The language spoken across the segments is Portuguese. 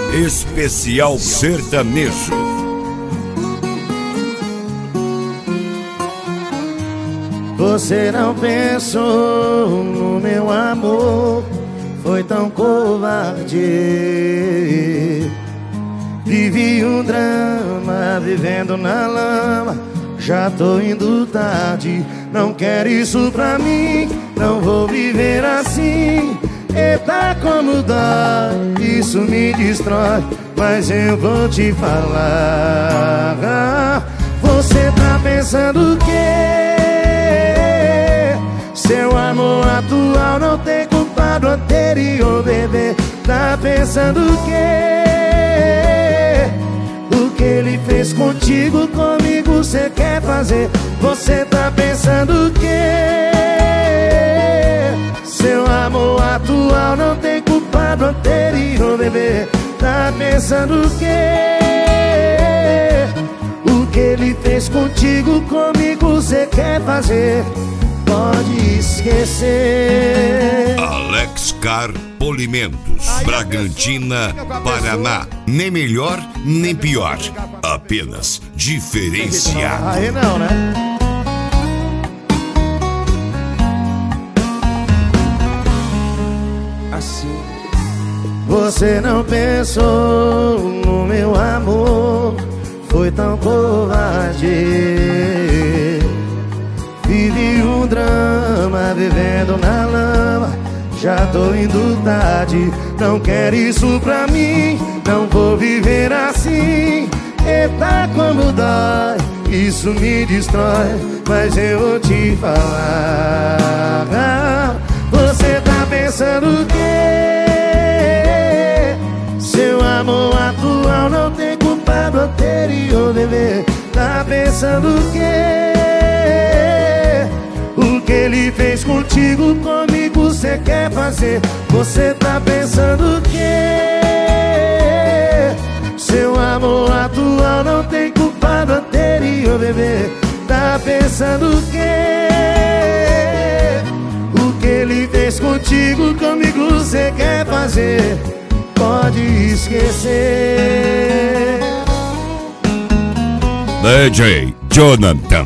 Especial Sertanejo. Você não pensou no meu amor, foi tão covarde. Vivi um drama, vivendo na lama. Já tô indo tarde, não quero isso pra mim. Não vou viver assim. Eita, como dói, isso me destrói. Mas eu vou te falar. Você tá pensando o quê? Seu amor atual não tem culpa do anterior, bebê. Tá pensando o quê? O que ele fez contigo, comigo cê quer fazer. Você tá pensando o quê? Seu amor atual não tem culpa do anterior, bebê. Tá pensando o quê? O que ele fez contigo, comigo cê quer fazer. Pode esquecer. Alex Car Polimentos, Bragantina, Paraná. Nem melhor, nem pior. Apenas diferenciado. Aí não, né? Assim. Você não pensou no meu amor, foi tão covarde. Vivi um drama, vivendo na lama. Já tô indo tarde, não quero isso pra mim. Não vou viver assim. Eita, como dói, isso me destrói. Mas eu vou te falar. Você tá pensando o quê? Seu amor atual não tem culpa do anterior, bebê. Tá pensando o quê? O que ele fez contigo, comigo cê quer fazer. Você tá pensando o quê? Seu amor atual não tem culpa do anterior, bebê. Tá pensando o quê? O que ele fez contigo, comigo cê quer fazer. Pode esquecer. DJ Jonathan.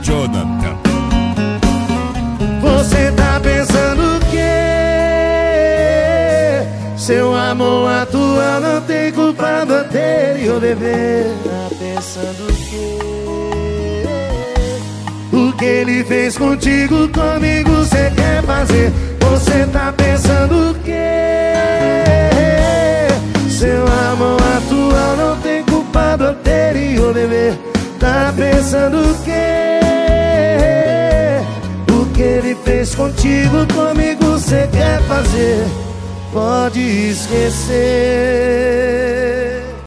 Você tá pensando o quê? Seu amor atual não tem culpa do anterior, bebê. Tá pensando o quê? O que ele fez contigo, comigo cê quer fazer. Você tá pensando o quê? Seu amor atual não tem culpa do anterior, bebê. Tá pensando o quê? O que ele fez contigo, comigo cê quer fazer. Pode esquecer.